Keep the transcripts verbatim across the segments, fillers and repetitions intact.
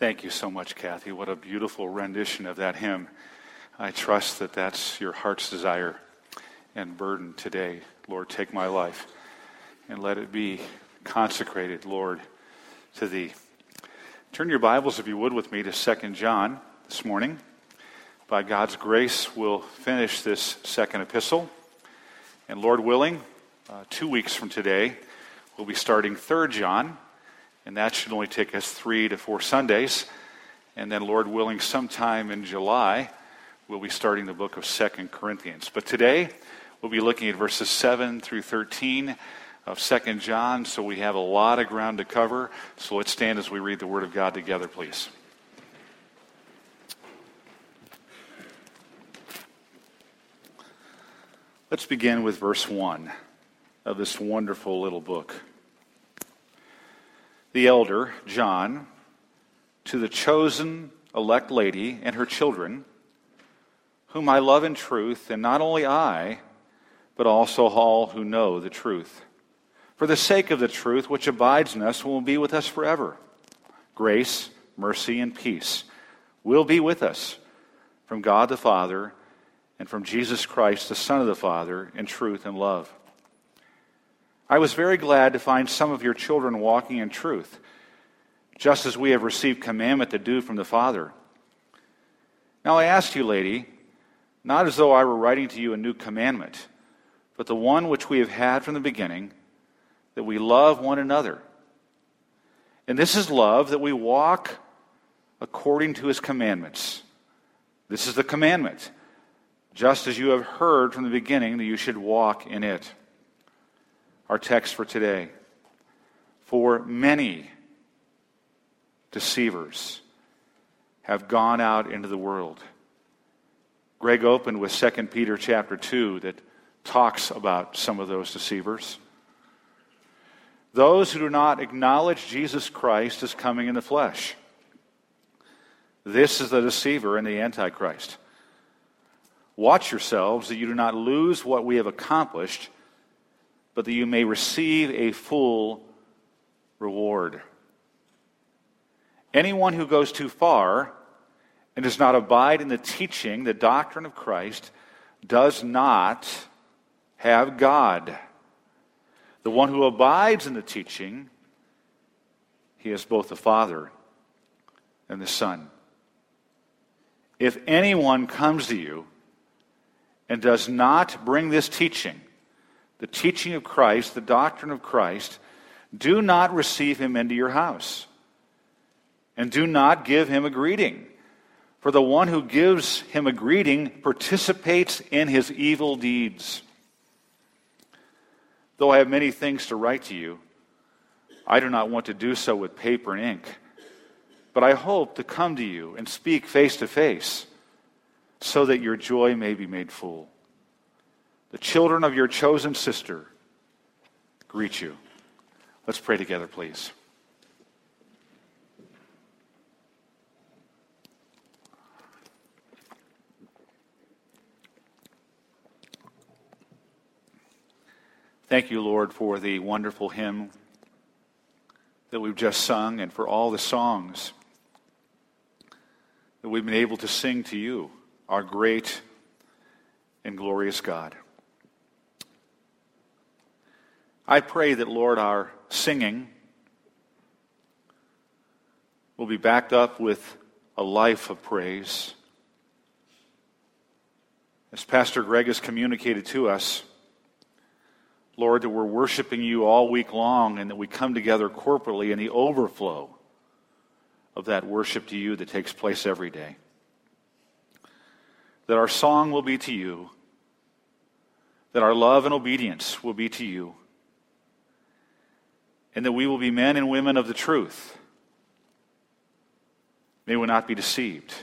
Thank you so much, Kathy. What a beautiful rendition of that hymn. I trust that that's your heart's desire and burden today. Lord, take my life and let it be consecrated, Lord, to Thee. Turn your Bibles, if you would, with me to Second John this morning. By God's grace, we'll finish this second epistle. And Lord willing, uh, two weeks from today, we'll be starting Third John. And that should only take us three to four Sundays. And then, Lord willing, sometime in July, we'll be starting the book of Second Corinthians. But today, we'll be looking at verses seven through thirteen of Second John. So we have a lot of ground to cover. So let's stand as we read the Word of God together, please. Let's begin with verse one of this wonderful little book. The elder, John, to the chosen elect lady and her children, whom I love in truth, and not only I, but also all who know the truth. For the sake of the truth which abides in us and will be with us forever. Grace, mercy, and peace will be with us from God the Father and from Jesus Christ, the Son of the Father, in truth and love. I was very glad to find some of your children walking in truth, just as we have received commandment to do from the Father. Now I ask you, lady, not as though I were writing to you a new commandment, but the one which we have had from the beginning, that we love one another. And this is love, that we walk according to His commandments. This is the commandment, just as you have heard from the beginning, that you should walk in it. Our text for today. For many deceivers have gone out into the world. Greg opened with Second Peter chapter two that talks about some of those deceivers. Those who do not acknowledge Jesus Christ as coming in the flesh. This is the deceiver and the Antichrist. Watch yourselves that you do not lose what we have accomplished, but that you may receive a full reward. Anyone who goes too far and does not abide in the teaching, the doctrine of Christ, does not have God. The one who abides in the teaching, he has both the Father and the Son. If anyone comes to you and does not bring this teaching, the teaching of Christ, the doctrine of Christ, do not receive him into your house. And do not give him a greeting. For the one who gives him a greeting participates in his evil deeds. Though I have many things to write to you, I do not want to do so with paper and ink. But I hope to come to you and speak face to face, so that your joy may be made full. The children of your chosen sister greet you. Let's pray together, please. Thank you, Lord, for the wonderful hymn that we've just sung and for all the songs that we've been able to sing to you, our great and glorious God. I pray that, Lord, our singing will be backed up with a life of praise. As Pastor Greg has communicated to us, Lord, that we're worshiping you all week long and that we come together corporately in the overflow of that worship to you that takes place every day. That our song will be to you, that our love and obedience will be to you, and that we will be men and women of the truth. May we not be deceived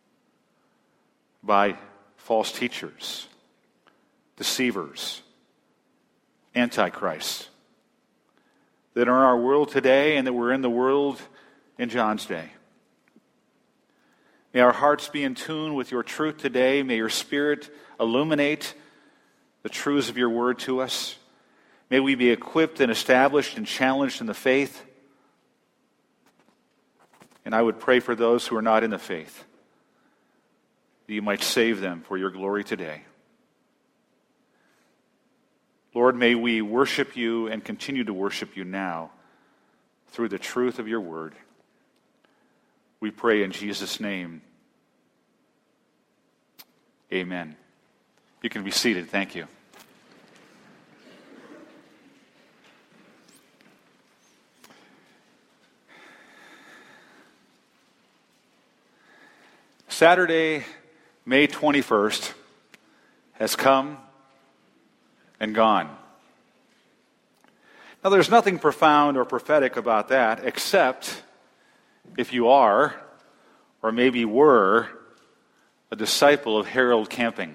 by false teachers, deceivers, Antichrist, that are in our world today and that were in the world in John's day. May our hearts be in tune with your truth today. May your Spirit illuminate the truths of your word to us. May we be equipped and established and challenged in the faith And I would pray for those who are not in the faith, that you might save them for your glory today. Lord, may we worship you and continue to worship you now through the truth of your word. We pray in Jesus' name. Amen. You can be seated. Thank you. Saturday, May twenty-first, has come and gone. Now, there's nothing profound or prophetic about that, except if you are, or maybe were, a disciple of Harold Camping.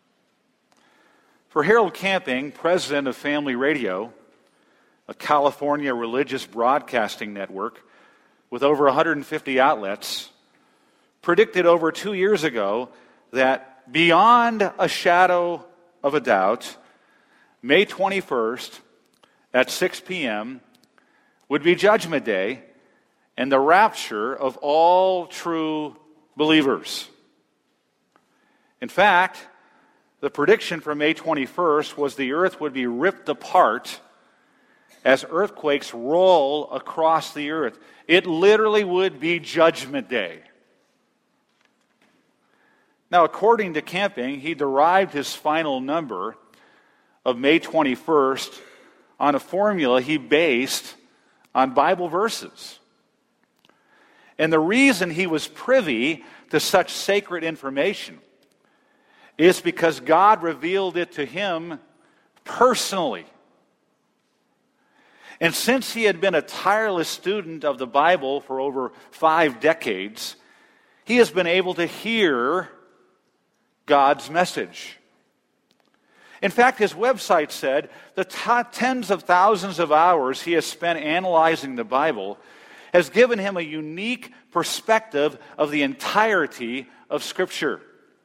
For Harold Camping, president of Family Radio, a California religious broadcasting network with over one hundred fifty outlets, predicted over two years ago that beyond a shadow of a doubt, May twenty-first at six p.m. would be Judgment Day and the rapture of all true believers. In fact, the prediction for May twenty-first was the earth would be ripped apart as earthquakes roll across the earth. It literally would be Judgment Day. Now, according to Camping, he derived his final number of May twenty-first on a formula he based on Bible verses. And the reason he was privy to such sacred information is because God revealed it to him personally. And since he had been a tireless student of the Bible for over five decades, he has been able to hear God's message. In fact, his website said the t- tens of thousands of hours he has spent analyzing the Bible has given him a unique perspective of the entirety of Scripture.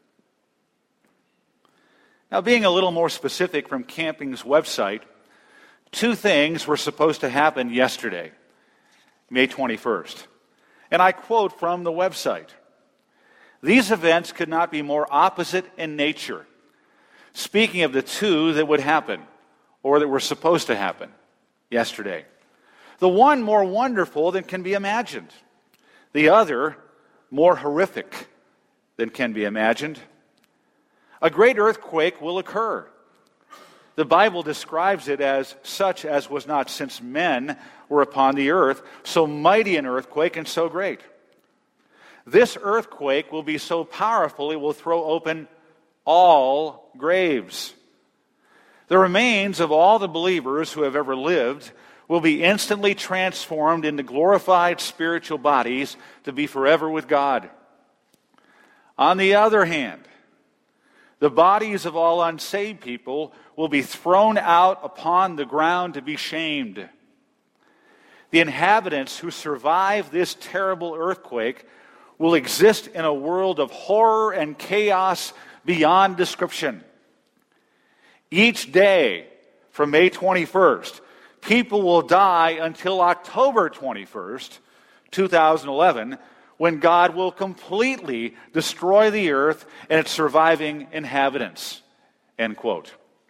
Now, being a little more specific from Camping's website, two things were supposed to happen yesterday, May twenty-first. And I quote from the website, "These events could not be more opposite in nature." Speaking of the two that would happen, or that were supposed to happen yesterday. The one more wonderful than can be imagined. The other more horrific than can be imagined. A great earthquake will occur. The Bible describes it as such as was not since men were upon the earth, so mighty an earthquake and so great. This earthquake will be so powerful it will throw open all graves. The remains of all the believers who have ever lived will be instantly transformed into glorified spiritual bodies to be forever with God. On the other hand, the bodies of all unsaved people will be thrown out upon the ground to be shamed. The inhabitants who survive this terrible earthquake will exist in a world of horror and chaos beyond description. Each day from May twenty-first, people will die until October twenty-first, two thousand eleven, when God will completely destroy the earth and its surviving inhabitants. End quote.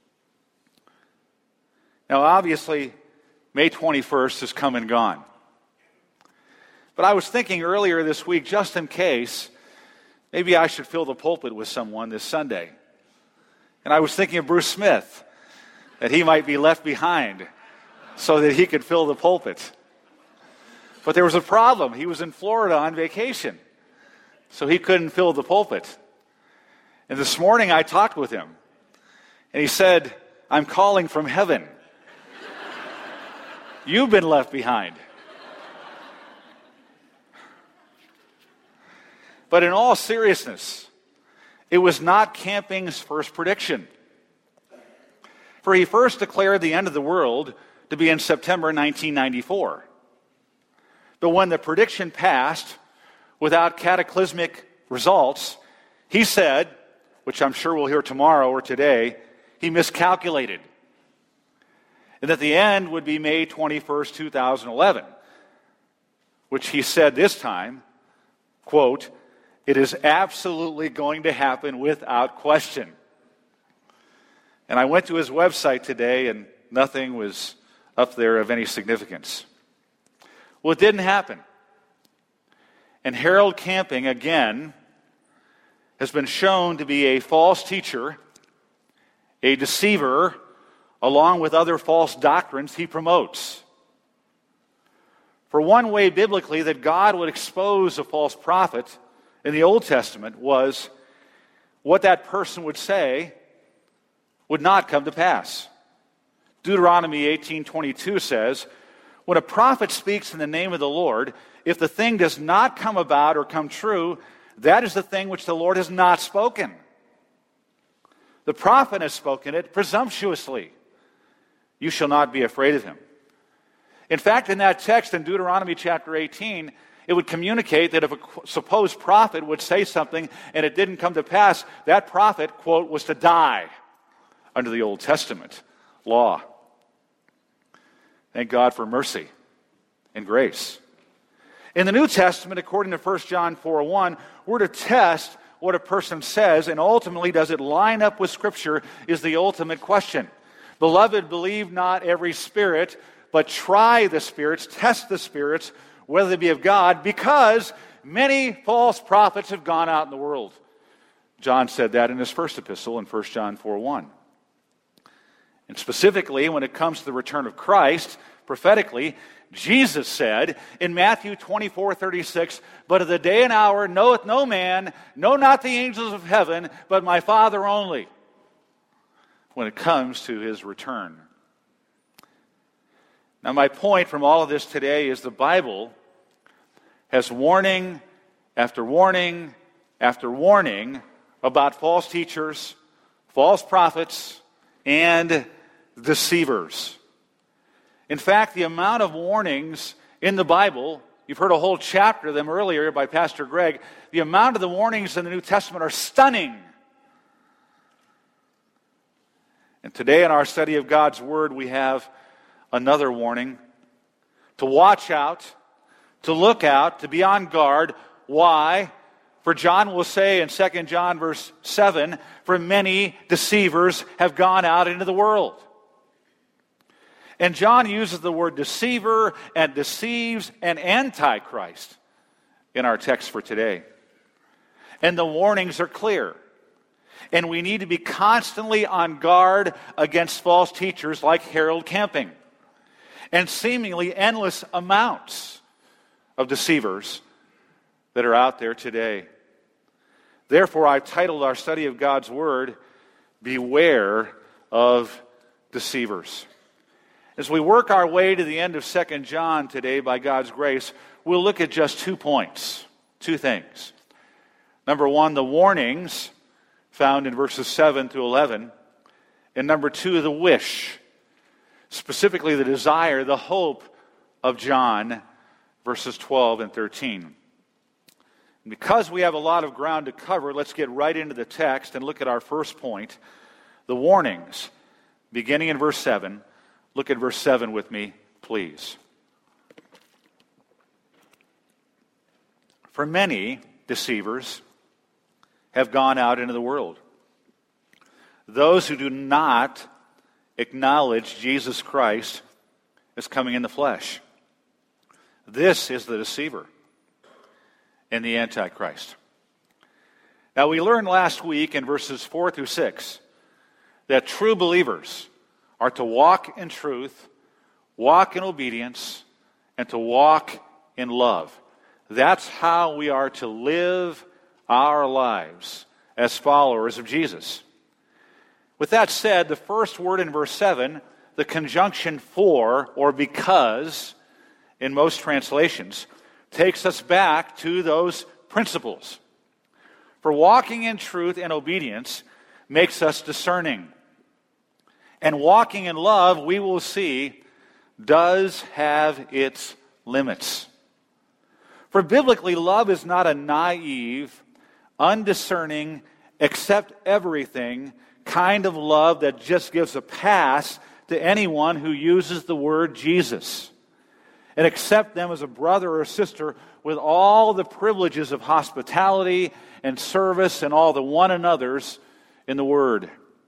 Now, obviously, May twenty-first has come and gone. But I was thinking earlier this week, just in case, maybe I should fill the pulpit with someone this Sunday. And I was thinking of Bruce Smith, that he might be left behind so that he could fill the pulpit. But there was a problem. He was in Florida on vacation, so he couldn't fill the pulpit. And this morning I talked with him, and he said, "I'm calling from heaven. You've been left behind." But in all seriousness, it was not Camping's first prediction. For he first declared the end of the world to be in September nineteen ninety-four. But when the prediction passed without cataclysmic results, he said, which I'm sure we'll hear tomorrow or today, he miscalculated. And that the end would be May twenty-first, two thousand eleven. which he said this time, quote, "It is absolutely going to happen without question." And I went to his website today, and nothing was up there of any significance. Well, it didn't happen. And Harold Camping, again, has been shown to be a false teacher, a deceiver, along with other false doctrines he promotes. For one way biblically that God would expose a false prophet in the Old Testament was what that person would say would not come to pass. Deuteronomy eighteen twenty-two says, "When a prophet speaks in the name of the Lord, if the thing does not come about or come true, that is the thing which the Lord has not spoken. The prophet has spoken it presumptuously. You shall not be afraid of him." In fact, in that text in Deuteronomy chapter eighteen, it would communicate that if a supposed prophet would say something and it didn't come to pass, that prophet, quote, was to die under the Old Testament law. Thank God for mercy and grace. In the New Testament, according to First John four one, we're to test what a person says, and ultimately, does it line up with Scripture, is the ultimate question. Beloved, believe not every spirit, but try the spirits, test the spirits, whether they be of God, because many false prophets have gone out in the world. John said that in his first epistle in First John four one. And specifically, when it comes to the return of Christ, prophetically, Jesus said in Matthew twenty-four thirty-six, "But of the day and hour knoweth no man, no not the angels of heaven, but my Father only," when it comes to his return. Now, my point from all of this today is the Bible has warning after warning after warning about false teachers, false prophets, and deceivers. In fact, the amount of warnings in the Bible, you've heard a whole chapter of them earlier by Pastor Greg, the amount of the warnings in the New Testament are stunning. And today in our study of God's Word, we have another warning: to watch out, to look out, to be on guard. Why? For John will say in Second John verse seven, "For many deceivers have gone out into the world." And John uses the word deceiver and deceives and antichrist in our text for today. And the warnings are clear. And we need to be constantly on guard against false teachers like Harold Camping and seemingly endless amounts of deceivers that are out there today. Therefore, I've titled our study of God's Word, "Beware of Deceivers." As we work our way to the end of Second John today, by God's grace, we'll look at just two points, two things. Number one, the warnings found in verses seven through eleven. And number two, the wish, specifically the desire, the hope of John, verses twelve and thirteen. And because we have a lot of ground to cover, let's get right into the text and look at our first point, the warnings, beginning in verse seven. Look at verse seven with me, please. "For many deceivers have gone out into the world, those who do not acknowledge Jesus Christ as coming in the flesh. This is the deceiver and the Antichrist." Now, we learned last week in verses four through six that true believers are to walk in truth, walk in obedience, and to walk in love. That's how we are to live our lives as followers of Jesus. With that said, the first word in verse seven, the conjunction for or because, in most translations, takes us back to those principles. For walking in truth and obedience makes us discerning. And walking in love, we will see, does have its limits. For biblically, love is not a naive, undiscerning, accept everything kind of love that just gives a pass to anyone who uses the word Jesus. and accept them as a brother or a sister with all the privileges of hospitality and service and all the one another's in the Word.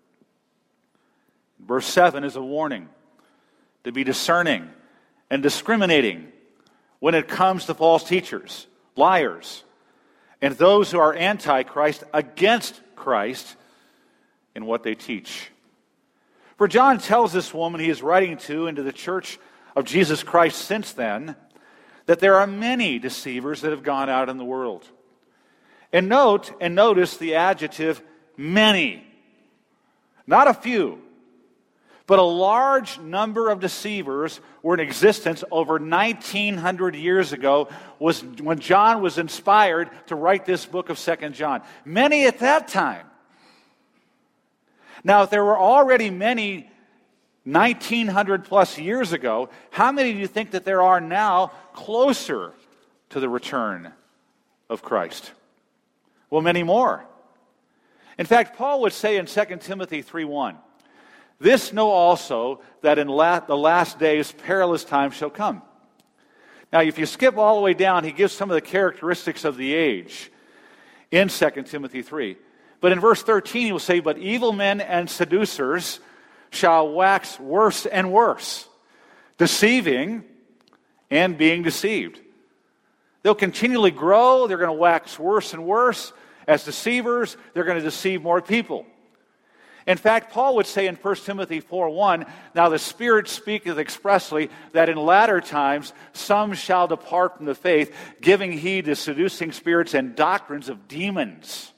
Verse seven is a warning to be discerning and discriminating when it comes to false teachers, liars, and those who are anti-Christ, against Christ in what they teach. For John tells this woman he is writing to and to the church of Jesus Christ since then that there are many deceivers that have gone out in the world. And note and notice the adjective many. Not a few, but a large number of deceivers were in existence over nineteen hundred years ago, was when John was inspired to write this book of Second John. Many at that time. Now, if there were already many nineteen hundred plus years ago, how many do you think that there are now closer to the return of Christ? Well, many more. In fact, Paul would say in Second Timothy three one, "This know also, that in la- the last days perilous times shall come." Now, if you skip all the way down, he gives some of the characteristics of the age in Second Timothy three. But in verse thirteen, he will say, "But evil men and seducers shall wax worse and worse, deceiving and being deceived." They'll continually grow. They're going to wax worse and worse. As deceivers, they're going to deceive more people. In fact, Paul would say in First Timothy four one, "Now the Spirit speaketh expressly that in latter times some shall depart from the faith, giving heed to seducing spirits and doctrines of demons."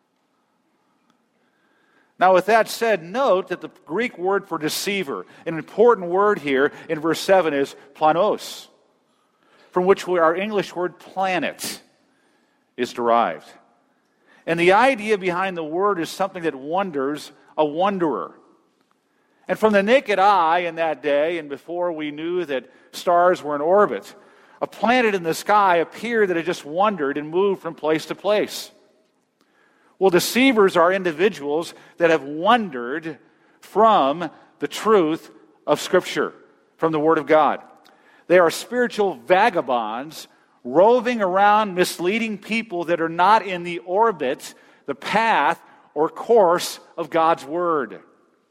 Now, with that said, note that the Greek word for deceiver, an important word here in verse seven, is planos, from which our English word planet is derived. And the idea behind the word is something that wonders, a wanderer. And from the naked eye in that day, and before we knew that stars were in orbit, a planet in the sky appeared that it just wandered and moved from place to place. Well, deceivers are individuals that have wandered from the truth of Scripture, from the Word of God. They are spiritual vagabonds roving around misleading people that are not in the orbit, the path, or course of God's Word.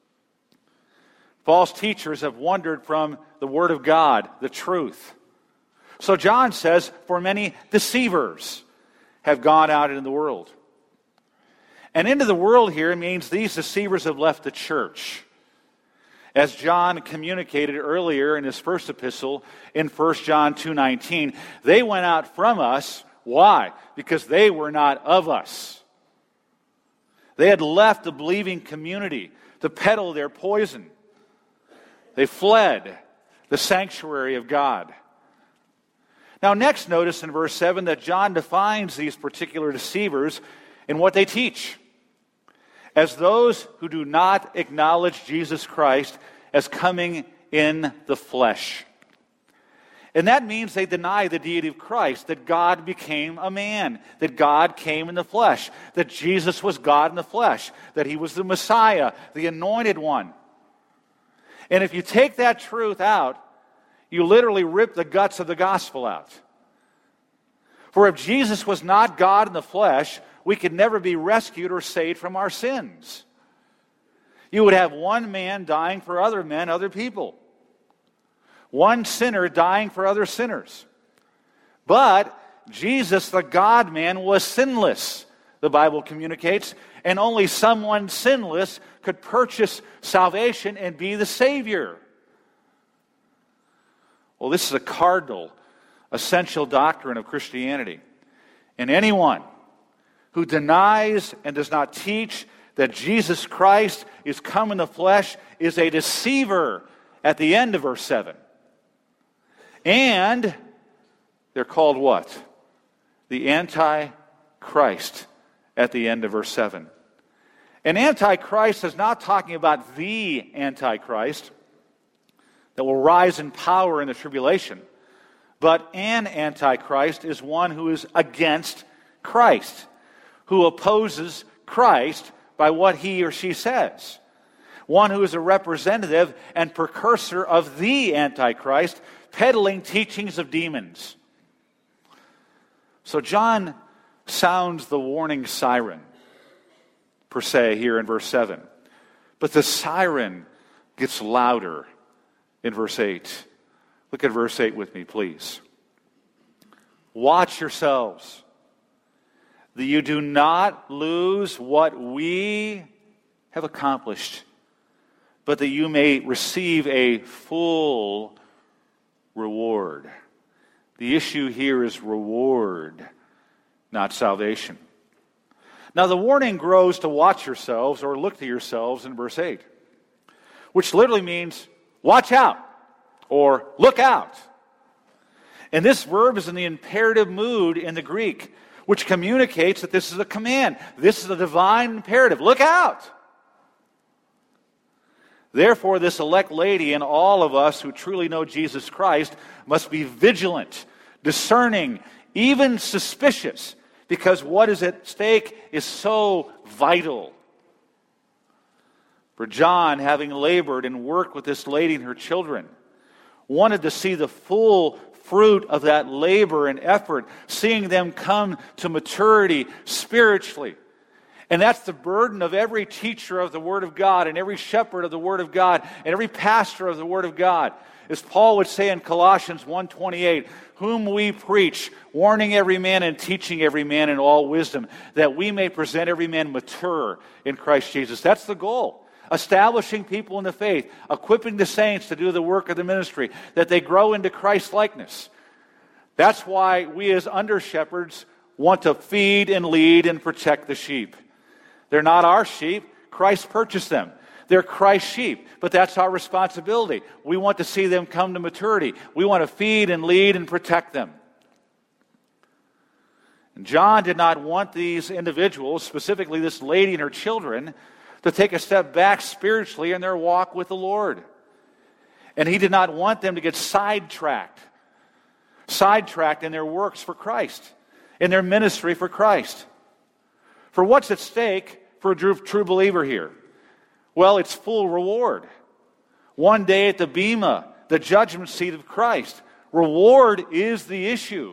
False teachers have wandered from the Word of God, the truth. So John says, for many deceivers have gone out into the world. And into the world here means these deceivers have left the church. As John communicated earlier in his first epistle in First John two nineteen, they went out from us. Why? Because they were not of us. They had left the believing community to peddle their poison. They fled the sanctuary of God. Now, next, notice in verse seven that John defines these particular deceivers in what they teach as those who do not acknowledge Jesus Christ as coming in the flesh. And that means they deny the deity of Christ, that God became a man, that God came in the flesh, that Jesus was God in the flesh, that he was the Messiah, the anointed one. And if you take that truth out, you literally rip the guts of the gospel out. For if Jesus was not God in the flesh, we could never be rescued or saved from our sins. You would have one man dying for other men, other people. One sinner dying for other sinners. But Jesus, the God-man, was sinless, the Bible communicates, and only someone sinless could purchase salvation and be the Savior. Well, this is a cardinal, essential doctrine of Christianity. And anyone who denies and does not teach that Jesus Christ is come in the flesh is a deceiver at the end of verse seven. And they're called what? The Antichrist at the end of verse seven. And Antichrist is not talking about the Antichrist that will rise in power in the tribulation, but an Antichrist is one who is against Christ, who opposes Christ by what he or she says. One who is a representative and precursor of the Antichrist, peddling teachings of demons. So John sounds the warning siren, per se, here in verse seven. But the siren gets louder in verse eight. Look at verse eight with me, please. Watch yourselves, that you do not lose what we have accomplished, but that you may receive a full reward. The issue here is reward, not salvation. Now the warning grows to watch yourselves or look to yourselves in verse eight, which literally means watch out or look out. And this verb is in the imperative mood in the Greek, which communicates that this is a command. This is a divine imperative. Look out! Therefore, this elect lady and all of us who truly know Jesus Christ must be vigilant, discerning, even suspicious, because what is at stake is so vital. For John, having labored and worked with this lady and her children, wanted to see the full fruit of that labor and effort, seeing them come to maturity spiritually. And that's the burden of every teacher of the Word of God and every shepherd of the Word of God and every pastor of the Word of God. As Paul would say in Colossians one twenty-eight, whom we preach, warning every man and teaching every man in all wisdom, that we may present every man mature in Christ Jesus. That's the goal. Establishing people in the faith, equipping the saints to do the work of the ministry, that they grow into Christ-likeness. That's why we as under-shepherds want to feed and lead and protect the sheep. They're not our sheep. Christ purchased them. They're Christ's sheep, but that's our responsibility. We want to see them come to maturity. We want to feed and lead and protect them. And John did not want these individuals, specifically this lady and her children, to take a step back spiritually in their walk with the Lord. And he did not want them to get sidetracked, sidetracked in their works for Christ, in their ministry for Christ. For what's at stake for a true, true believer here? Well, it's full reward. One day at the Bema, the judgment seat of Christ. Reward is the issue.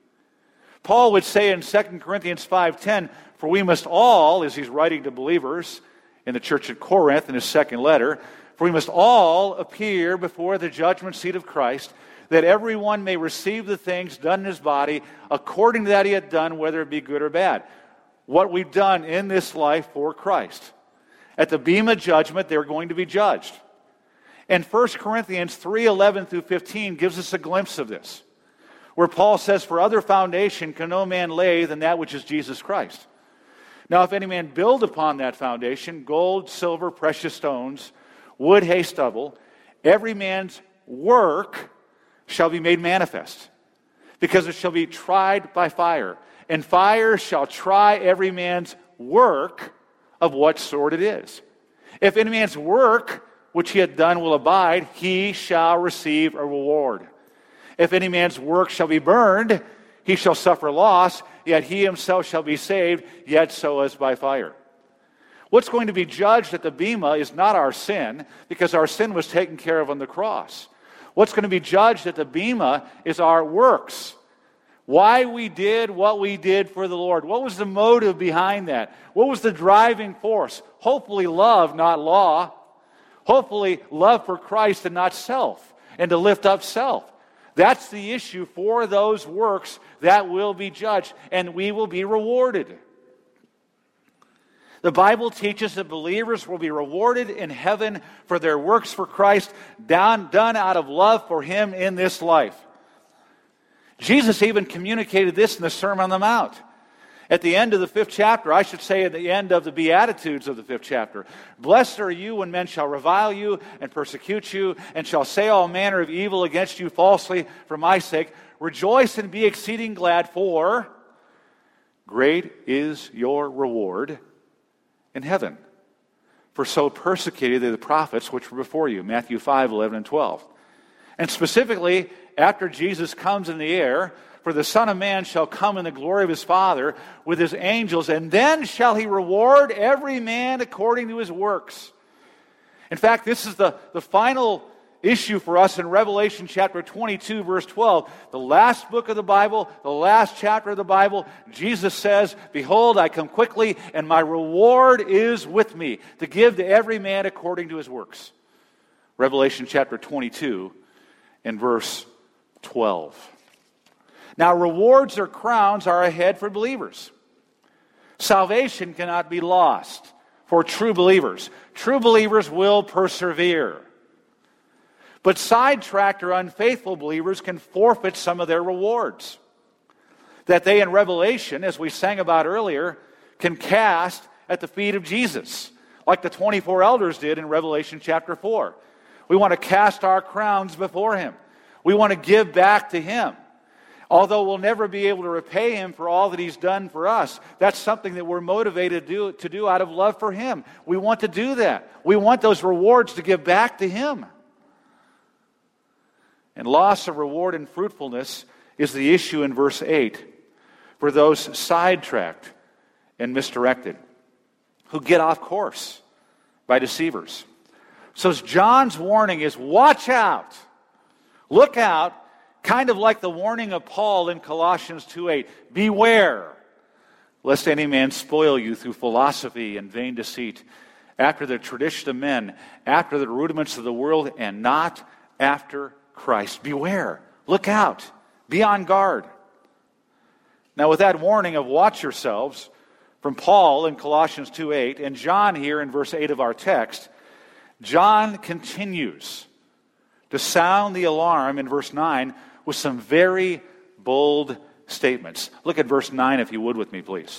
Paul would say in Second Corinthians five ten, for we must all, as he's writing to believers in the church at Corinth in his second letter, for we must all appear before the judgment seat of Christ, that everyone may receive the things done in his body according to that he had done, whether it be good or bad. What we've done in this life for Christ. At the Bema judgment, they're going to be judged. And First Corinthians three eleven through fifteen gives us a glimpse of this, where Paul says, for other foundation can no man lay than that which is Jesus Christ. Now, if any man build upon that foundation, gold, silver, precious stones, wood, hay, stubble, every man's work shall be made manifest, because it shall be tried by fire. And fire shall try every man's work of what sort it is. If any man's work which he hath done will abide, he shall receive a reward. If any man's work shall be burned, he shall suffer loss, yet he himself shall be saved, yet so as by fire. What's going to be judged at the Bema is not our sin, because our sin was taken care of on the cross. What's going to be judged at the Bema is our works. Why we did what we did for the Lord. What was the motive behind that? What was the driving force? Hopefully love, not law. Hopefully love for Christ and not self, and to lift up self. That's the issue for those works that will be judged, and we will be rewarded. The Bible teaches that believers will be rewarded in heaven for their works for Christ, done, done out of love for Him in this life. Jesus even communicated this in the Sermon on the Mount. At the end of the fifth chapter, I should say at the end of the Beatitudes of the fifth chapter, blessed are you when men shall revile you and persecute you, and shall say all manner of evil against you falsely for my sake. Rejoice and be exceeding glad, for great is your reward in heaven. For so persecuted they the prophets which were before you. Matthew five, eleven, and twelve. And specifically, after Jesus comes in the air, for the Son of Man shall come in the glory of his Father with his angels, and then shall he reward every man according to his works. In fact, this is the, the final issue for us in Revelation chapter twenty-two, verse twelve. The last book of the Bible, the last chapter of the Bible, Jesus says, "Behold, I come quickly, and my reward is with me, to give to every man according to his works." Revelation chapter twenty-two and verse twelve. Now, rewards or crowns are ahead for believers. Salvation cannot be lost for true believers. True believers will persevere. But sidetracked or unfaithful believers can forfeit some of their rewards that they in Revelation, as we sang about earlier, can cast at the feet of Jesus, like the twenty-four elders did in Revelation chapter four. We want to cast our crowns before Him. We want to give back to Him. Although we'll never be able to repay Him for all that He's done for us, that's something that we're motivated to do, to do out of love for Him. We want to do that. We want those rewards to give back to Him. And loss of reward and fruitfulness is the issue in verse eight for those sidetracked and misdirected, who get off course by deceivers. So John's warning is, watch out, look out, kind of like the warning of Paul in Colossians two eight. Beware, lest any man spoil you through philosophy and vain deceit, after the tradition of men, after the rudiments of the world, and not after Christ. Beware, look out, be on guard. Now, with that warning of watch yourselves from Paul in Colossians two eight, and John here in verse eight of our text, John continues to sound the alarm in verse nine with some very bold statements. Look at verse nine if you would with me, please.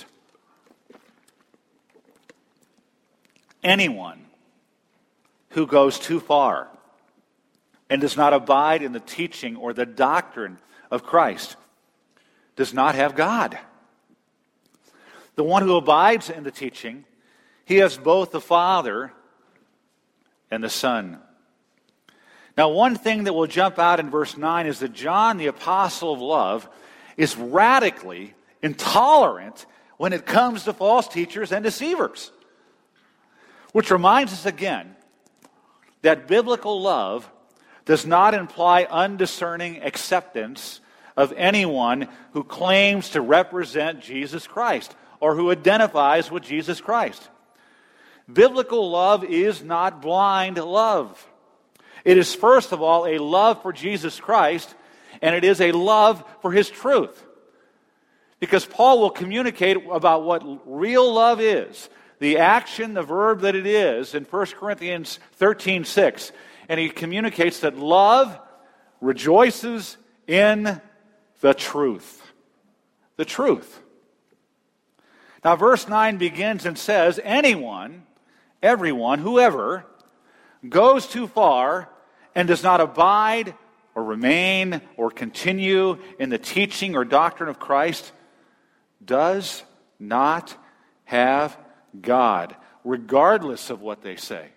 Anyone who goes too far and does not abide in the teaching or the doctrine of Christ does not have God. The one who abides in the teaching, he has both the Father and the Son. Now, one thing that will jump out in verse nine is that John, the apostle of love, is radically intolerant when it comes to false teachers and deceivers. Which reminds us again that biblical love does not imply undiscerning acceptance of anyone who claims to represent Jesus Christ or who identifies with Jesus Christ. Biblical love is not blind love. It is, first of all, a love for Jesus Christ, and it is a love for His truth. Because Paul will communicate about what real love is, the action, the verb that it is, in First Corinthians thirteen six. And he communicates that love rejoices in the truth. The truth. Now, verse nine begins and says, anyone, everyone, whoever, goes too far and does not abide or remain or continue in the teaching or doctrine of Christ does not have God, regardless of what they say.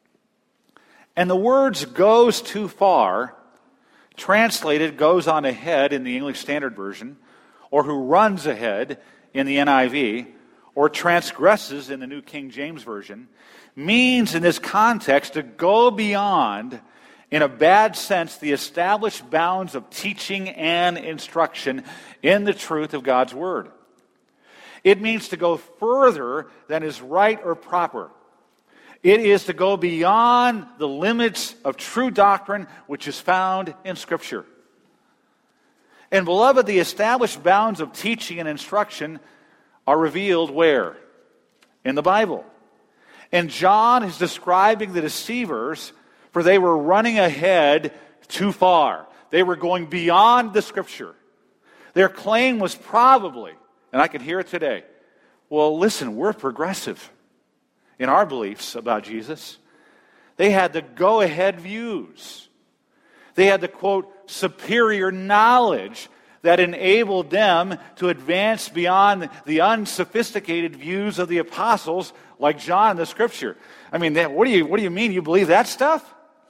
And the words "goes too far," translated "goes on ahead" in the English Standard Version, or "who runs ahead" in the N I V, or "transgresses" in the New King James Version, means in this context to go beyond, in a bad sense, the established bounds of teaching and instruction in the truth of God's Word. It means to go further than is right or proper. It is to go beyond the limits of true doctrine which is found in Scripture. And beloved, the established bounds of teaching and instruction are revealed where? In the Bible. And John is describing the deceivers, for they were running ahead too far. They were going beyond the Scripture. Their claim was probably, and I can hear it today, well, listen, we're progressive in our beliefs about Jesus. They had the go-ahead views. They had the, quote, superior knowledge that enabled them to advance beyond the unsophisticated views of the apostles like John in the Scripture. I mean, what do you, what do you mean? You believe that stuff?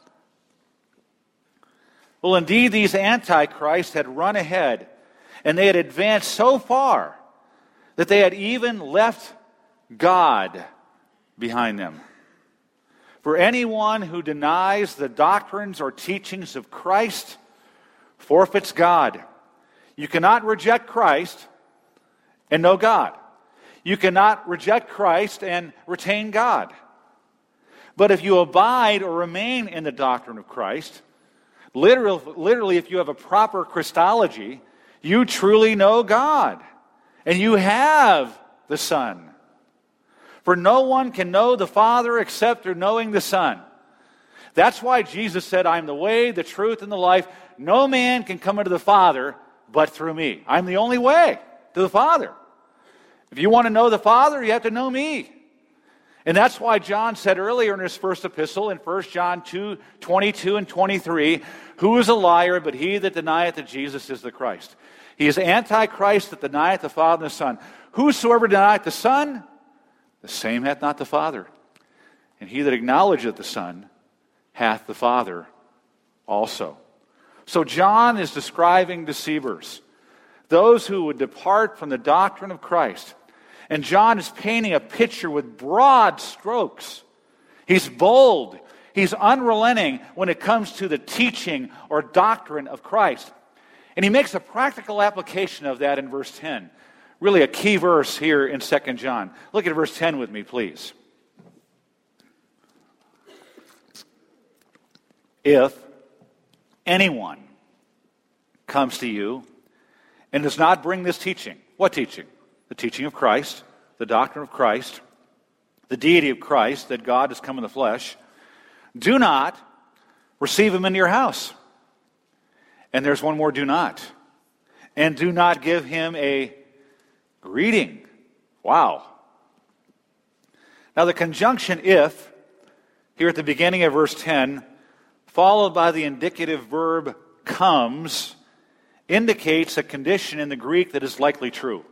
Well, indeed, these antichrists had run ahead, and they had advanced so far that they had even left God behind them. For anyone who denies the doctrines or teachings of Christ forfeits God. You cannot reject Christ and know God. You cannot reject Christ and retain God. But if you abide or remain in the doctrine of Christ, literally, literally if you have a proper Christology, you truly know God. And you have the Son. For no one can know the Father except through knowing the Son. That's why Jesus said, I am the way, the truth, and the life. No man can come unto the Father but through me. I'm the only way to the Father. If you want to know the Father, you have to know me. And that's why John said earlier in his first epistle, in First John two, twenty-two and twenty-three, who is a liar but he that denieth that Jesus is the Christ? He is Antichrist that denieth the Father and the Son. Whosoever denieth the Son, the same hath not the Father. And he that acknowledgeth the Son hath the Father also. So John is describing deceivers, those who would depart from the doctrine of Christ. And John is painting a picture with broad strokes. He's bold. He's unrelenting when it comes to the teaching or doctrine of Christ. And he makes a practical application of that in verse ten. Really a key verse here in Second John. Look at verse ten with me, please. If anyone comes to you and does not bring this teaching, what teaching? The teaching of Christ, the doctrine of Christ, the deity of Christ, that God has come in the flesh, do not receive him into your house. And there's one more do not. And do not give him a greeting. Wow. Now the conjunction if, here at the beginning of verse ten, followed by the indicative verb comes, indicates a condition in the Greek that is likely true.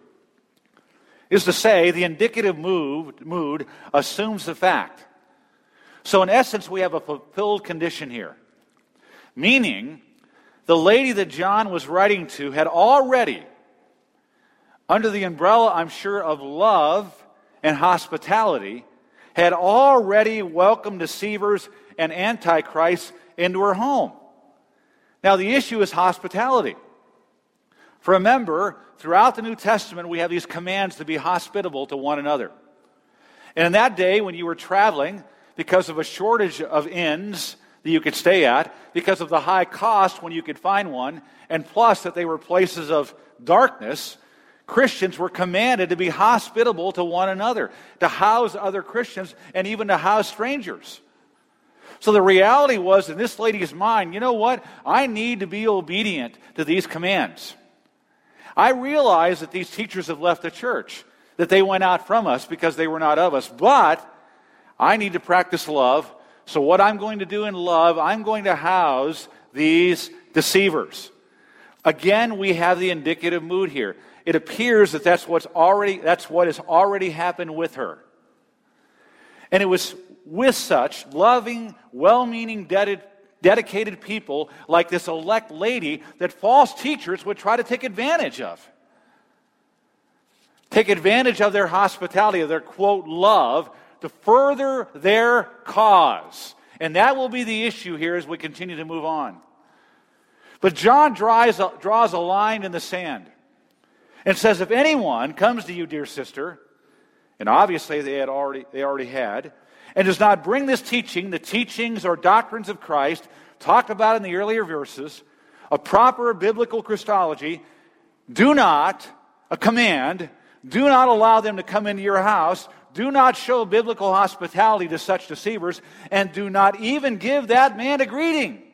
Is to say, the indicative mood, mood assumes the fact. So in essence, we have a fulfilled condition here. Meaning, the lady that John was writing to had already, under the umbrella, I'm sure, of love and hospitality, had already welcomed deceivers and antichrists into her home. Now, the issue is hospitality. For remember, throughout the New Testament, we have these commands to be hospitable to one another. And in that day, when you were traveling, because of a shortage of inns that you could stay at, because of the high cost when you could find one, and plus that they were places of darkness, Christians were commanded to be hospitable to one another, to house other Christians, and even to house strangers. So the reality was, in this lady's mind, you know what? I need to be obedient to these commands. I realize that these teachers have left the church, that they went out from us because they were not of us, but I need to practice love. So what I'm going to do in love, I'm going to house these deceivers. Again, we have the indicative mood here. It appears that that's what's already that's what has already happened with her. And it was with such loving, well-meaning, dedicated dedicated people like this elect lady that false teachers would try to take advantage of. Take advantage of their hospitality, of their, quote, love, to further their cause. And that will be the issue here as we continue to move on. But John draws a, draws a line in the sand and says, if anyone comes to you, dear sister, and obviously they had already they already had, and does not bring this teaching, the teachings or doctrines of Christ, talked about in the earlier verses, a proper biblical Christology, do not, a command, do not allow them to come into your house, do not show biblical hospitality to such deceivers, and do not even give that man a greeting.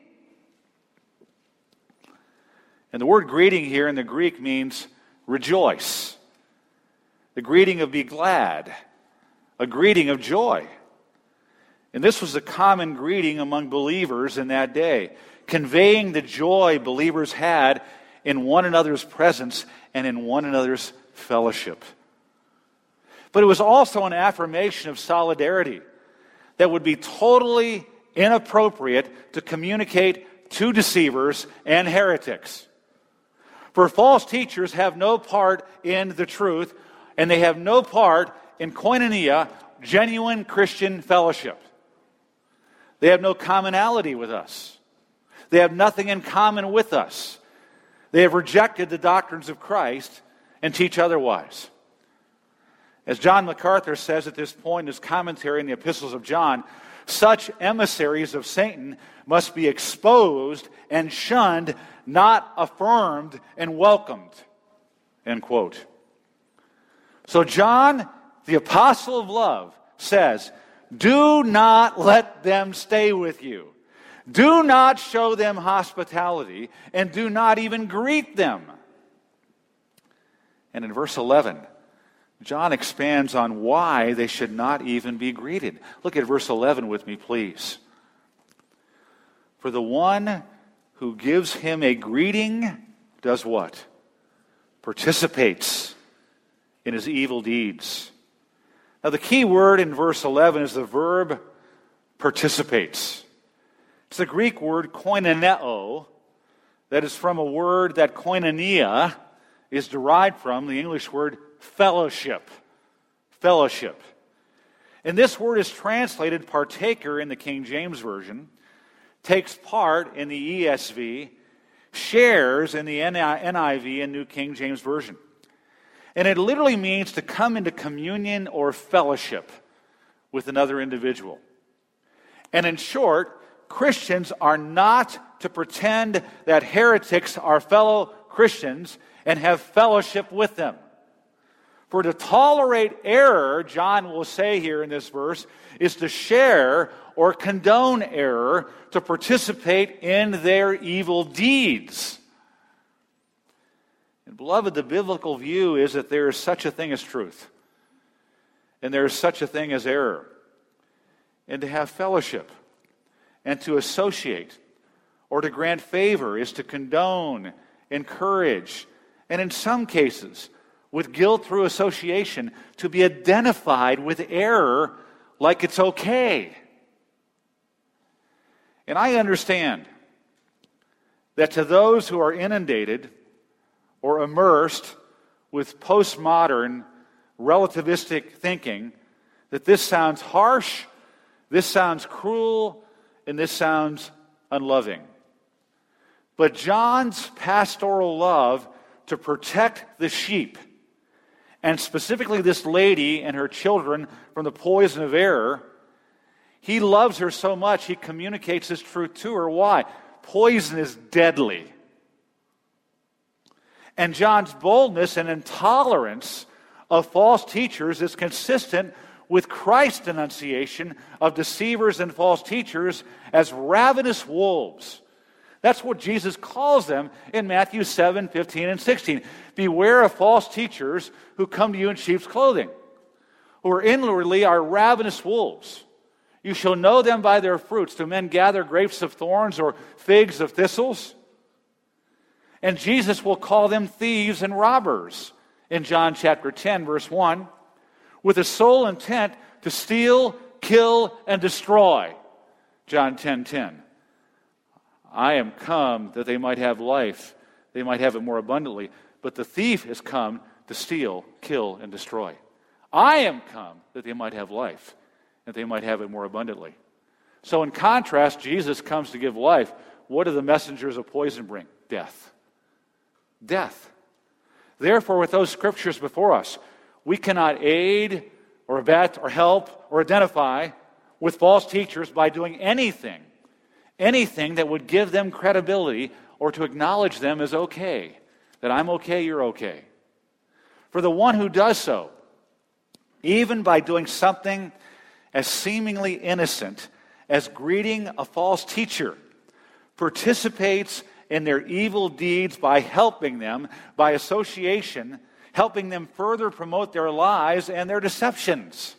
And the word greeting here in the Greek means rejoice. The greeting of be glad. A greeting of joy. And this was a common greeting among believers in that day, conveying the joy believers had in one another's presence and in one another's fellowship. But it was also an affirmation of solidarity that would be totally inappropriate to communicate to deceivers and heretics. For false teachers have no part in the truth, and they have no part in koinonia, genuine Christian fellowship. They have no commonality with us. They have nothing in common with us. They have rejected the doctrines of Christ and teach otherwise. As John MacArthur says at this point in his commentary in the Epistles of John, such emissaries of Satan must be exposed and shunned, not affirmed and welcomed. End quote. So John, the apostle of love, says, do not let them stay with you. Do not show them hospitality, and do not even greet them. And in verse eleven, John expands on why they should not even be greeted. Look at verse eleven with me, please. For the one who gives him a greeting does what? Participates in his evil deeds. Now the key word in verse eleven is the verb participates. It's the Greek word koinoneo, that is from a word that koinonia is derived from, the English word fellowship. Fellowship. And this word is translated partaker in the King James Version, takes part in the E S V, shares in the N I V and New King James Version. And it literally means to come into communion or fellowship with another individual. And in short, Christians are not to pretend that heretics are fellow Christians and have fellowship with them. For to tolerate error, John will say here in this verse, is to share or condone error, to participate in their evil deeds. And beloved, the biblical view is that there is such a thing as truth, and there is such a thing as error. And to have fellowship and to associate or to grant favor is to condone, encourage, and in some cases, with guilt through association, to be identified with error like it's okay. And I understand that to those who are inundated or immersed with postmodern relativistic thinking, that this sounds harsh, this sounds cruel, and this sounds unloving. But John's pastoral love to protect the sheep, and specifically this lady and her children from the poison of error, he loves her so much he communicates this truth to her. Why? Poison is deadly. And John's boldness and intolerance of false teachers is consistent with Christ's denunciation of deceivers and false teachers as ravenous wolves. That's what Jesus calls them in Matthew seven, fifteen, and sixteen. Beware of false teachers who come to you in sheep's clothing, who are inwardly are ravenous wolves. You shall know them by their fruits. Do men gather grapes of thorns or figs of thistles? And Jesus will call them thieves and robbers in John chapter ten, verse one, with the sole intent to steal, kill, and destroy. John ten ten. I am come that they might have life, they might have it more abundantly. But the thief has come to steal, kill, and destroy. I am come that they might have life, that they might have it more abundantly. So in contrast, Jesus comes to give life. What do the messengers of poison bring? Death. Death. Therefore, with those scriptures before us, we cannot aid or abet or help or identify with false teachers by doing anything, anything that would give them credibility or to acknowledge them as okay, that I'm okay, you're okay. For the one who does so, even by doing something as seemingly innocent as greeting a false teacher, participates in their evil deeds by helping them, by association, helping them further promote their lies and their deceptions.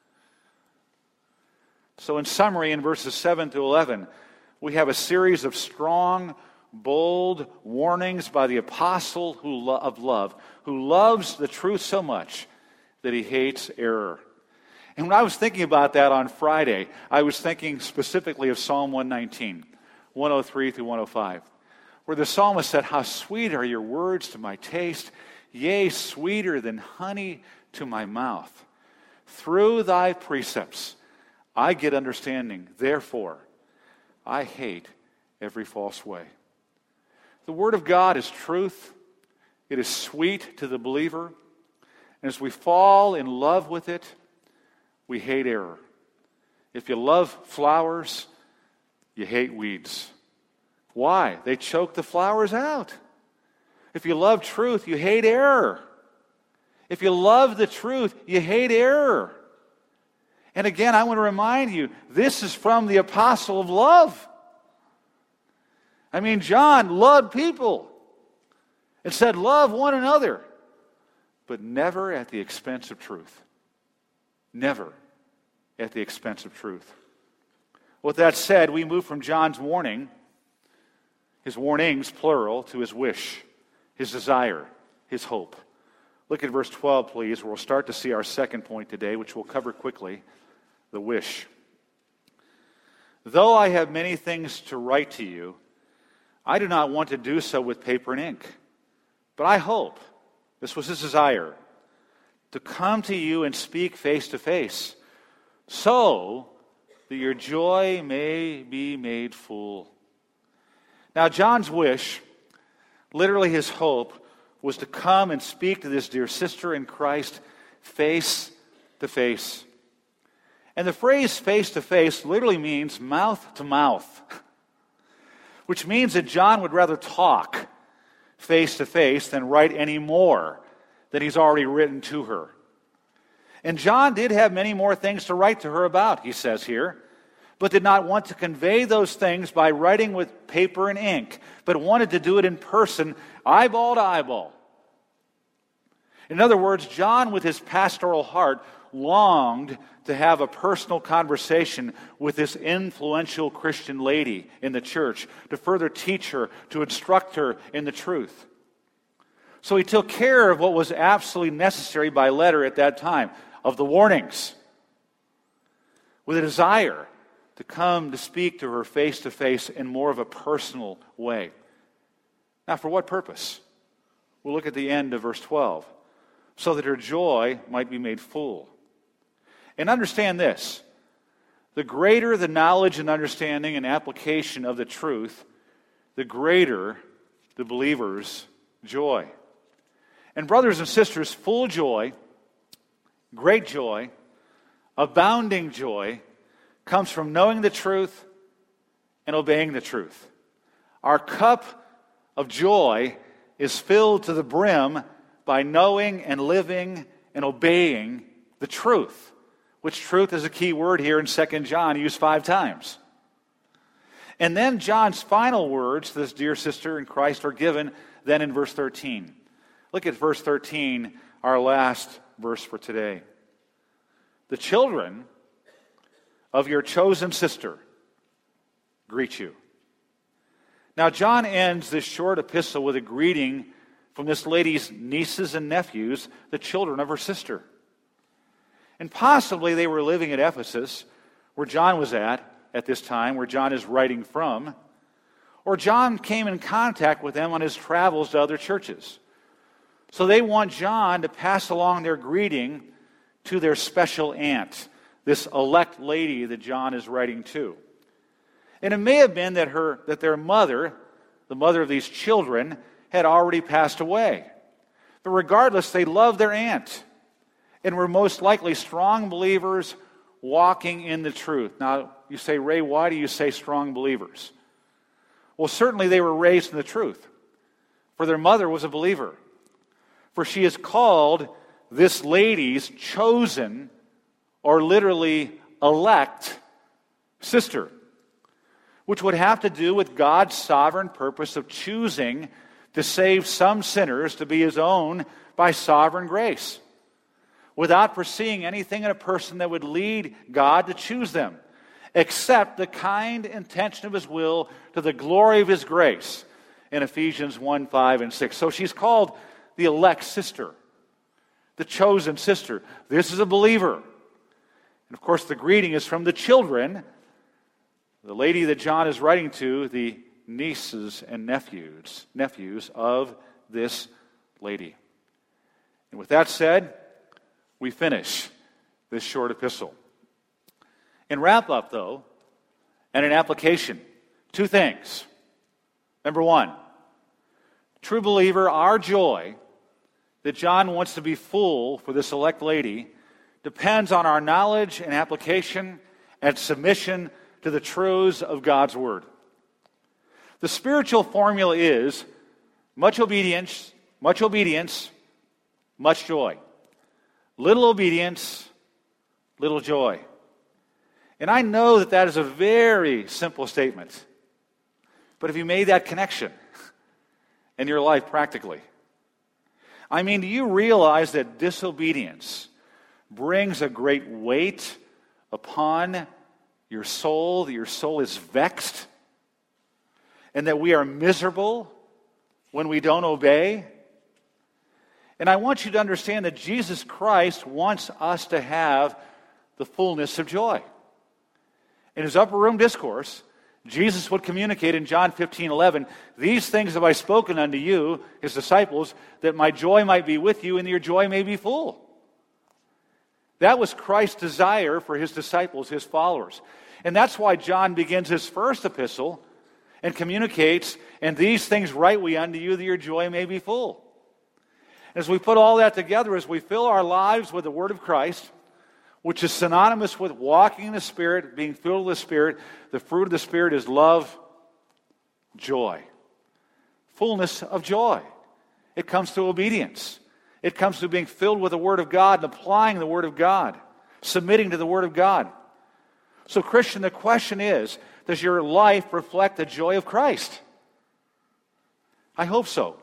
So in summary, in verses seven to eleven, we have a series of strong, bold warnings by the apostle who lo- of love, who loves the truth so much that he hates error. And when I was thinking about that on Friday, I was thinking specifically of Psalm one nineteen, one oh three through one oh five, where the psalmist said, "How sweet are your words to my taste, yea, sweeter than honey to my mouth. Through thy precepts I get understanding. Therefore I hate every false way. The Word of God is truth. It is sweet to the believer. And as we fall in love with it, we hate error. If you love flowers, you hate weeds. Why? They choke the flowers out. If you love truth, you hate error. If you love the truth, you hate error. And again, I want to remind you, this is from the apostle of love. I mean, John loved people. It said, love one another, but never at the expense of truth. Never at the expense of truth. With that said, we move from John's warning, his warnings, plural, to his wish, his desire, his hope. Look at verse twelve, please, where we'll start to see our second point today, which we'll cover quickly, the wish. Though I have many things to write to you, I do not want to do so with paper and ink. But I hope, this was his desire, to come to you and speak face to face, so that your joy may be made full. Now, John's wish, literally his hope, was to come and speak to this dear sister in Christ face to face. And the phrase face to face literally means mouth to mouth, which means that John would rather talk face to face than write any more than he's already written to her. And John did have many more things to write to her about, he says here, but did not want to convey those things by writing with paper and ink, but wanted to do it in person, eyeball to eyeball. In other words, John, with his pastoral heart, longed to have a personal conversation with this influential Christian lady in the church, to further teach her, to instruct her in the truth. So he took care of what was absolutely necessary by letter at that time, of the warnings, with a desire to come to speak to her face to face in more of a personal way. Now, for what purpose? We'll look at the end of verse twelve. So that her joy might be made full. And understand this, the greater the knowledge and understanding and application of the truth, the greater the believer's joy. And brothers and sisters, full joy, great joy, abounding joy, comes from knowing the truth and obeying the truth. Our cup of joy is filled to the brim by knowing and living and obeying the truth, which truth is a key word here in Second John, used five times. And then John's final words to this dear sister in Christ are given then in verse thirteen. Look at verse thirteen, our last verse for today. The children of your chosen sister greet you. Now, John ends this short epistle with a greeting from this lady's nieces and nephews, the children of her sister. And possibly they were living at Ephesus, where John was at at this time, where John is writing from, or John came in contact with them on his travels to other churches. So they want John to pass along their greeting to their special aunt, this elect lady that John is writing to. And it may have been that her that their mother, the mother of these children, had already passed away. But regardless, they loved their aunt and were most likely strong believers walking in the truth. Now, you say, Ray, why do you say strong believers? Well, certainly they were raised in the truth, for their mother was a believer. For she is called this lady's chosen, or literally elect, sister, which would have to do with God's sovereign purpose of choosing to save some sinners to be his own by sovereign grace, without foreseeing anything in a person that would lead God to choose them, except the kind intention of his will to the glory of his grace in Ephesians one, five, and six. So she's called the elect sister, the chosen sister. This is a believer. And of course, the greeting is from the children, the lady that John is writing to, the nieces and nephews, nephews of this lady. And with that said, we finish this short epistle. In wrap up, though, and in application, Two things. Number one, true believer, our joy that John wants to be full for this elect lady depends on our knowledge and application and submission to the truths of God's Word. The spiritual formula is much obedience, much obedience, much joy. Little obedience, little joy. And I know that that is a very simple statement. But have you made that connection in your life practically? I mean, do you realize that disobedience brings a great weight upon your soul, that your soul is vexed, and that we are miserable when we don't obey? And I want you to understand that Jesus Christ wants us to have the fullness of joy. In his upper room discourse, Jesus would communicate in John fifteen eleven, "These things have I spoken unto you, his disciples, that my joy might be with you and your joy may be full." That was Christ's desire for his disciples, his followers. And that's why John begins his first epistle and communicates, "And these things write we unto you, that your joy may be full." As we put all that together, as we fill our lives with the Word of Christ, which is synonymous with walking in the Spirit, being filled with the Spirit, the fruit of the Spirit is love, joy. Fullness of joy. It comes through obedience. It comes through being filled with the Word of God and applying the Word of God, submitting to the Word of God. So, Christian, the question is, does your life reflect the joy of Christ? I hope so.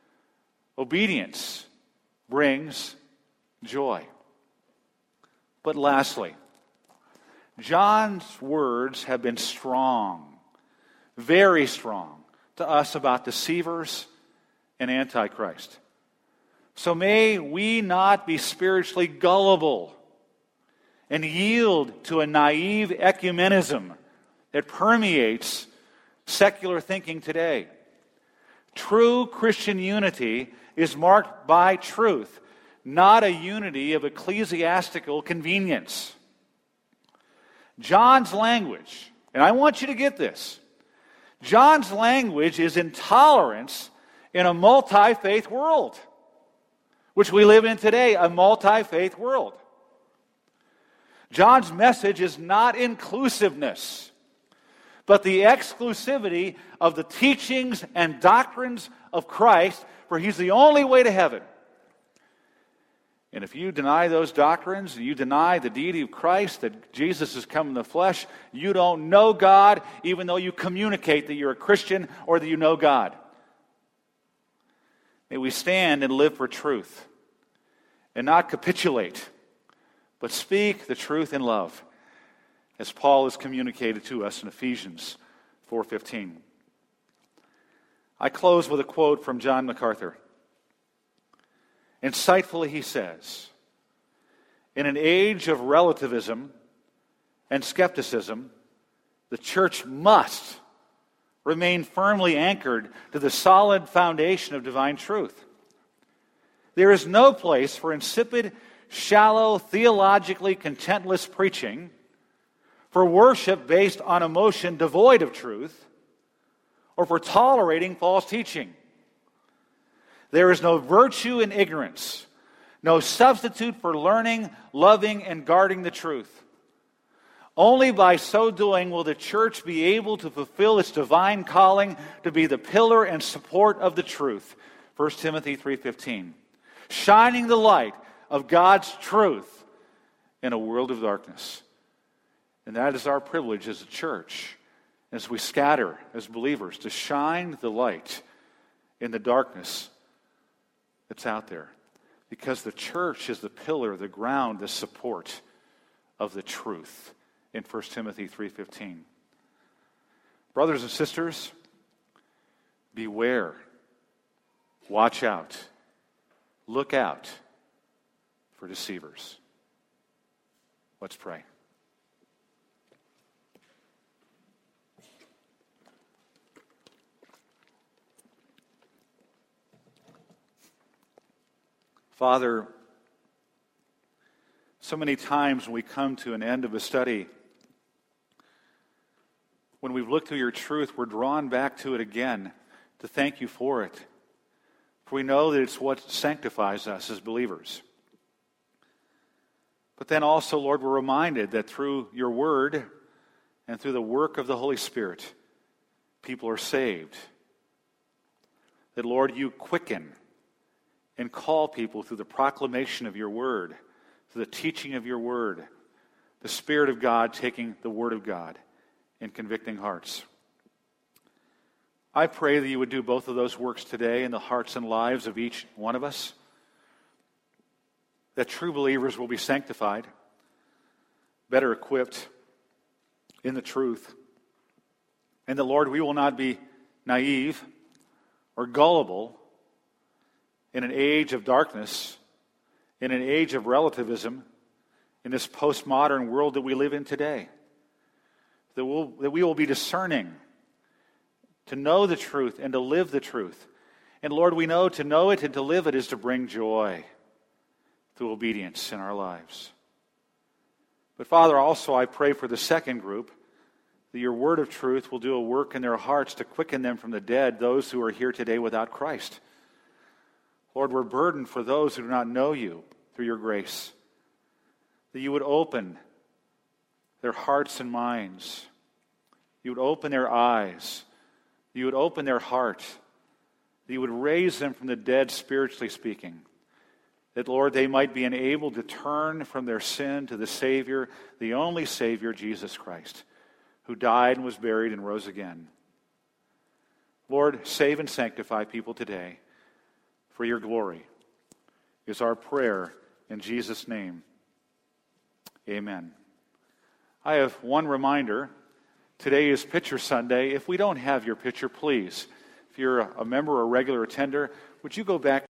Obedience brings joy. But lastly, John's words have been strong, very strong, to us about deceivers and Antichrist. So may we not be spiritually gullible and yield to a naive ecumenism that permeates secular thinking today. True Christian unity is marked by truth, not a unity of ecclesiastical convenience. John's language, and I want you to get this, John's language is intolerance in a multi-faith world, which we live in today, a multi-faith world. John's message is not inclusiveness, but the exclusivity of the teachings and doctrines of Christ, for he's the only way to heaven. And if you deny those doctrines, you deny the deity of Christ, that Jesus has come in the flesh, you don't know God, even though you communicate that you're a Christian or that you know God. May we stand and live for truth and not capitulate, but speak the truth in love, as Paul has communicated to us in Ephesians four fifteen. I close with a quote from John MacArthur. Insightfully, he says, "In an age of relativism and skepticism, the church must remain firmly anchored to the solid foundation of divine truth. There is no place for insipid, shallow, theologically contentless preaching, for worship based on emotion devoid of truth, or for tolerating false teaching. There is no virtue in ignorance, no substitute for learning, loving, and guarding the truth. Only by so doing will the church be able to fulfill its divine calling to be the pillar and support of the truth." First Timothy three fifteen. Shining the light of God's truth in a world of darkness. And that is our privilege as a church, as we scatter as believers, to shine the light in the darkness that's out there. Because the church is the pillar, the ground, the support of the truth in First Timothy three fifteen. Brothers and sisters, beware. Watch out. Look out for deceivers. Let's pray. Father, so many times when we come to an end of a study, when we've looked through your truth, we're drawn back to it again to thank you for it. For we know that it's what sanctifies us as believers. But then also, Lord, we're reminded that through your word and through the work of the Holy Spirit, people are saved. That, Lord, you quicken and call people through the proclamation of your word, through the teaching of your word, the Spirit of God taking the word of God and convicting hearts. I pray that you would do both of those works today in the hearts and lives of each one of us, that true believers will be sanctified, better equipped in the truth, and that, Lord, we will not be naive or gullible in an age of darkness, in an age of relativism, in this postmodern world that we live in today. That, we'll, that we will be discerning to know the truth and to live the truth. And Lord, we know to know it and to live it is to bring joy through obedience in our lives. But Father, also I pray for the second group, that your word of truth will do a work in their hearts to quicken them from the dead, those who are here today without Christ. Lord, we're burdened for those who do not know you through your grace, that you would open their hearts and minds, you would open their eyes, you would open their heart, that you would raise them from the dead, spiritually speaking, that, Lord, they might be enabled to turn from their sin to the Savior, the only Savior, Jesus Christ, who died and was buried and rose again. Lord, save and sanctify people today for your glory is our prayer in Jesus' name. Amen. I have one reminder. Today is Picture Sunday. If we don't have your picture, please, if you're a member or a regular attender, would you go back